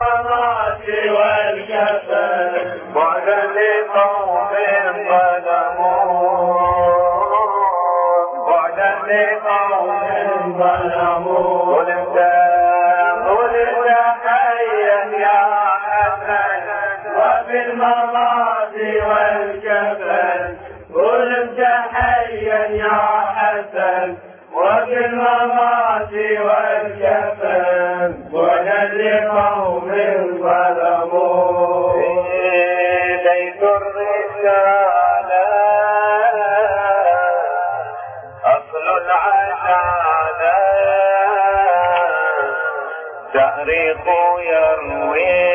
الرأس والكفن بعدا لقوم ظلموا بعدا لقوم ظلموا ولد حيا يا حسن وفي الممات والكفن ولد حيا يا حسن وفي الممات والكفن بعدا لقوم ظلموا ليس الرسالة أصل العدالة تاريخ يروي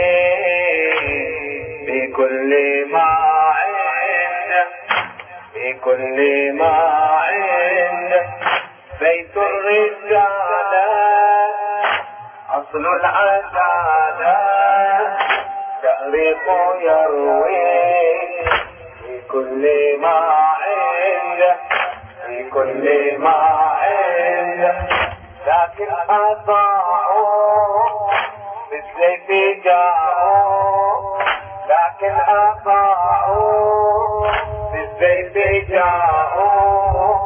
بكل ما عنده بكل ما عنده بيت الرسالة أصل العدالة تاريخ يروي بكل ما عنده بكل ما عنده لكن أطاعوا بالسيف جاءوا لكن أطاعوا بالسيف جاءوا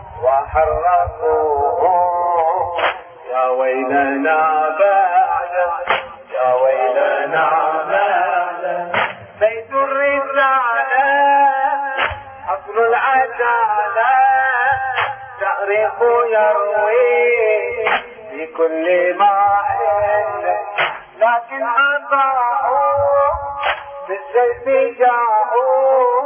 وحرقوه يا ويلنا بعد يا ويلنا بعد بيت الرسالة أصل العدالة تاريخ يروي بكل ما عنده لكن أطاعوا بالسيف جاءوا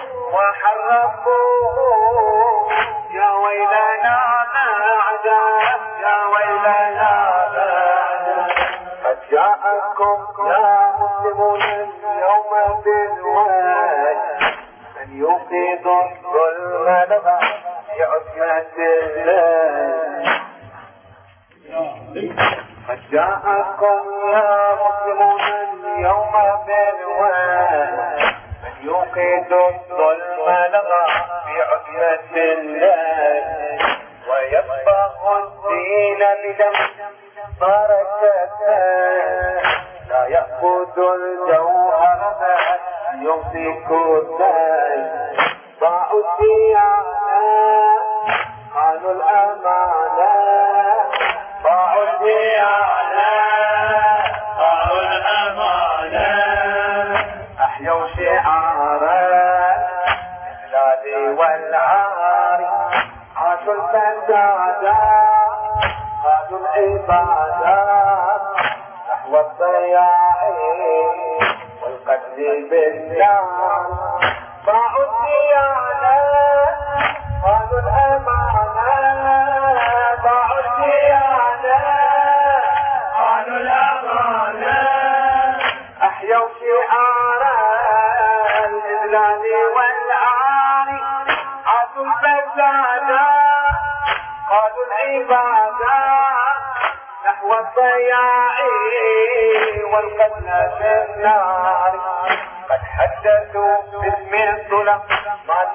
وحرقوه يا ويلنا بعد يا ويلنا بعد قد جاءكم يا مسلمون اليوم بالوعد من يوقظ الظلم لغى بعصمة الله قد جاءكم يا مسلمون اليوم بالوعد من يوقظ الظلم لغى بعصمة الله ويصبغ الدين بدم بركته لا يأخذ الجوهر بل يمسك الدين ضاعوا الديانة خانوا الأمانة ضاعوا الديانة خانوا الأمانة أحيوا شعارا الإذلال والعار عاشوا الفساد خانوا العبادة نحو الضياع والقتل بالنار ضاعوا الديانة خانوا الأمانة ضاعوا الديانة خانوا الأمانة أحيوا شعارا الإذلال والعار عاشوا الفساد خانوا العبادة نحو الضياع والقتل بالنار قد حدثوا باسم الظلمات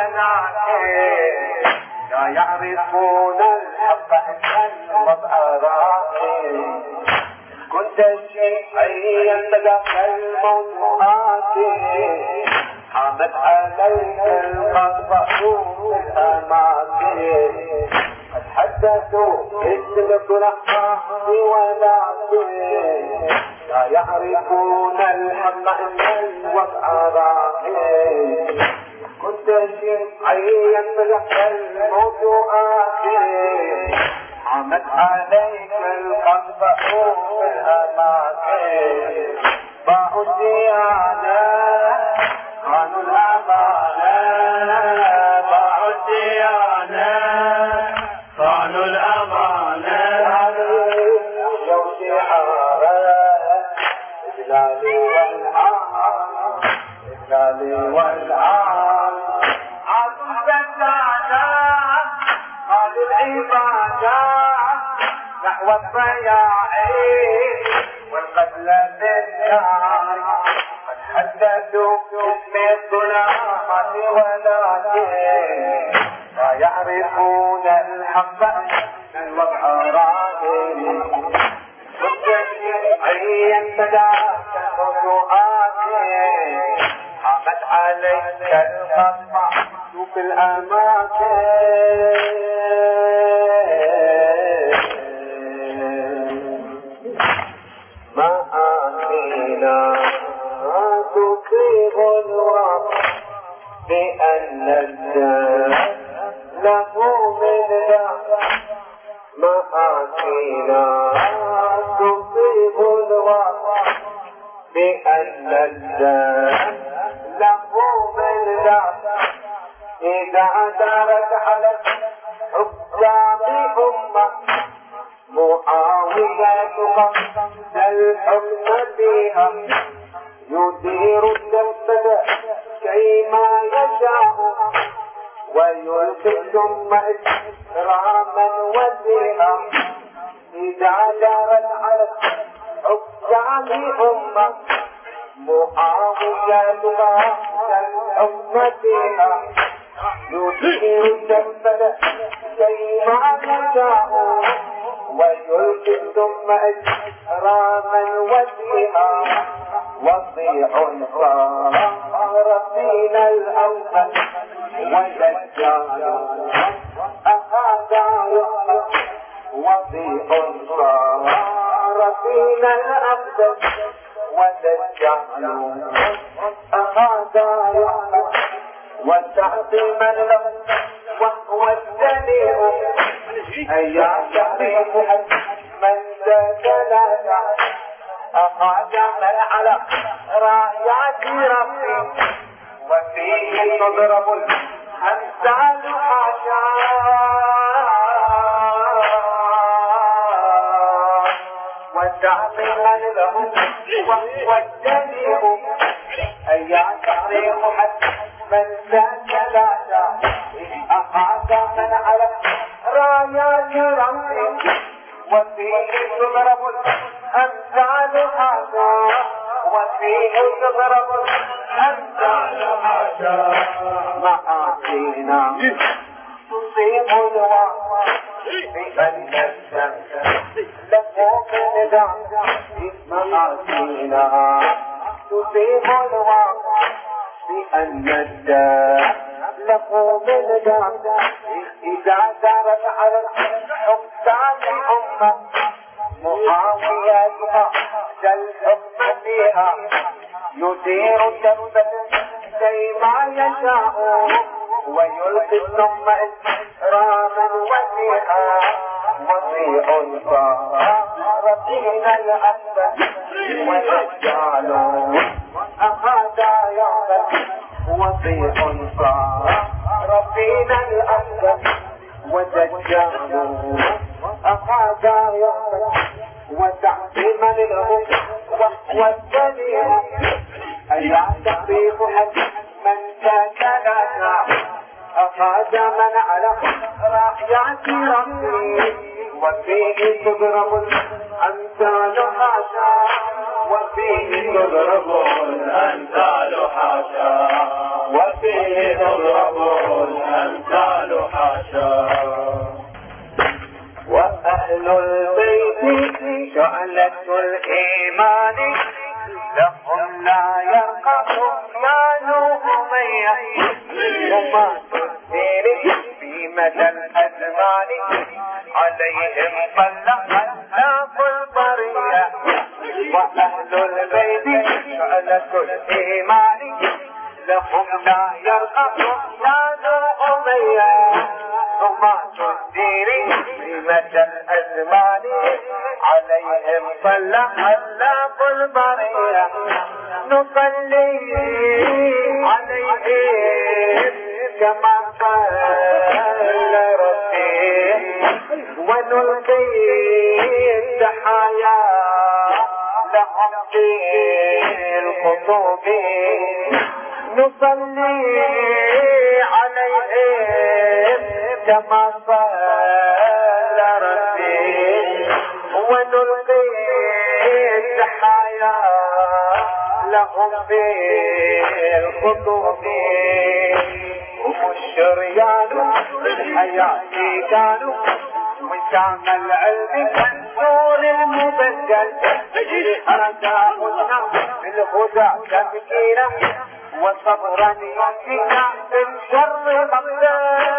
ولكن لا يعرفون الحق إن الوضع راقي كنت شيئا تلقى الموضوعات حامت عليك القطع في الأماكن قد حدثوا باسم الظلمات ولكن لا يعرفون الحق إن الوضع راقي كنت شيئا تلقى الموضوعات حامت عليك القطع في الأماكن ضاعوا الديانة خانوا الأمانة ضاعوا الديانة خانوا الأمانة أحيوا شعارا الإذلال والعار الإذلال والعار عاشوا الفساد خانوا العبادة نحو الضياع والقتل بالنار قد حدثوا باسم الظلمات ولكن لا يعرفون الحق إن الوضع راهن كنت شيئا ذاك الخطوات حمت عليك القطع في الأماكن ما آتينا تصيب الوقت بأن الدار له من دار ما آتينا تصيب الوقت بأن الدار له من دار إذا دارت على حكام أمة معاويتها الحكم فيها يدير الدم كيما يشاء ويلقي ثم إكراما وسيها إذا دارت على حكام أمة معاويتها الحكم فيها يدير الدم كيما يشاء ويلقي ثم إكراما وسيها وضيع صار فينا الأول ودجال أهذا يحمد وضيع صار فينا الأول ودجال أهذا يحمد وتعظيما له وهو الدليل أيا تحريف من تجلى أقدما على رايات ربي وفيه تضرب الأمثال حاشا وتعظيما له وهو الدليل أيا تحريف من تجلى أقدما على رايات ربي وفيه تضرب الأمثال حاشا وفيه تضرب الأمثال حاشا معاصينا تصيب الواقع بأن الشمس له من دار معاصينا تصيب الواقع بأن الدار له من دار إذا دارت على حكام أمة معاويتها الحكم فيها يدير الدم كيما يشاء ويلقي ثم إكراما وسيها وضيع صار فينا الأسد ودجال أهذا يعبد وضيع صار فينا الأسد ودجال أهذا يعبد وتعظيما له وهو الدليل أيا تخفيف حد من تكلنا أقدما على رايات ربي وفيه تضرب الأمثال حاشا وفيه تضرب الأمثال حاشا وفيه تضرب الأمثال حاشا وأهل البيت شعلة الإيمان لهم لا يرقصهم يا أمية وما تسير في مدى الأزمان عليهم صلى أخلاق البرية وأهل البيت شعلة الإيمان لهم لا يرقصهم يا أمية وما تسير مدى الأزمان عليهم صلى خلاق البرية نصلي عليهم كما صلى ربي ونلقي التحايا لهم في الخطوب نصلي عليهم كما صلى ربي ونلقي التحايا لهم في الخطوب هم الشريان الحياة كانوا شام العلم والنور المبدل أرجاؤنا بالهدى تمكينا وصبرا يهدينا من شر مقدار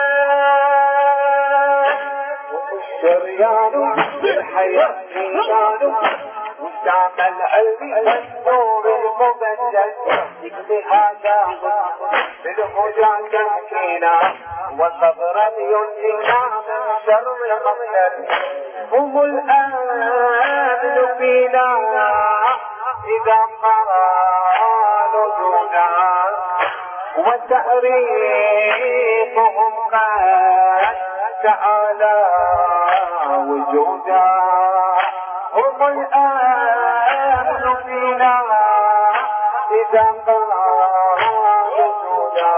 والشريان بالحياة نيشان وشام العلم والنور المبدل يكفي هذا بالهدى تمكينا وصبرا يهدينا من شر مقدار هم الآمن فينا إذا قالوا دونا وتحريقهم قد تعالى وجودا هم الآمن فينا إذا قالوا دونا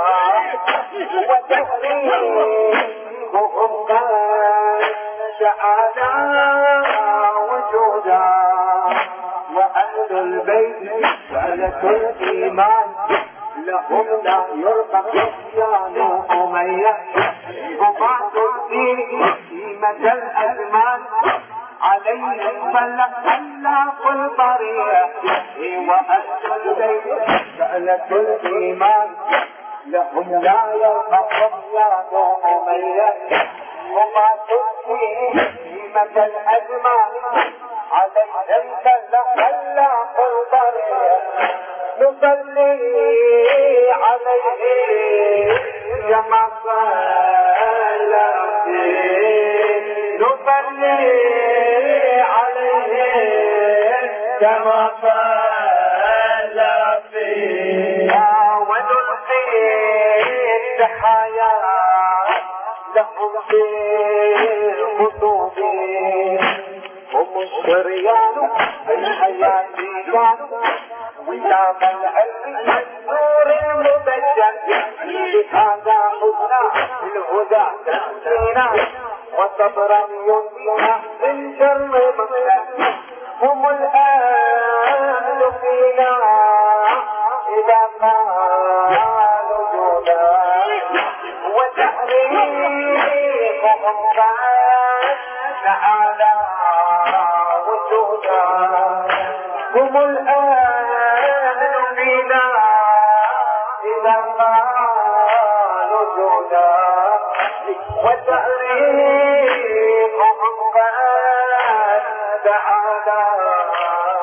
وتحريقهم قد تعالى وجودا وأهل البيت سألة الإيمان لهم لا يرضى عصيان أمية وبعد الدين قيمة الأزمان عليهم فلخلاق البرية وأهل البيت سألة الإيمان لهم لا يرضى عصيان أمية وما تبكي قيمة الأزمان عليهم فلخلاق البرية نصلي عليه كما صلى نصلي عليه كما صلى ونلقي التحايا لهم في الخطوب هم الشريان بالحياة كانوا وشام العلم النور المبجل بهذا خذنا الهدى تأتينا وصبرا يهدينا من شر مقدار هم الآمن فينا إذا قالوا دونا وتحريقهم قد تعالى وجودا هم الآمن فينا إذا قالوا دونا وتحريقهم قد تعالى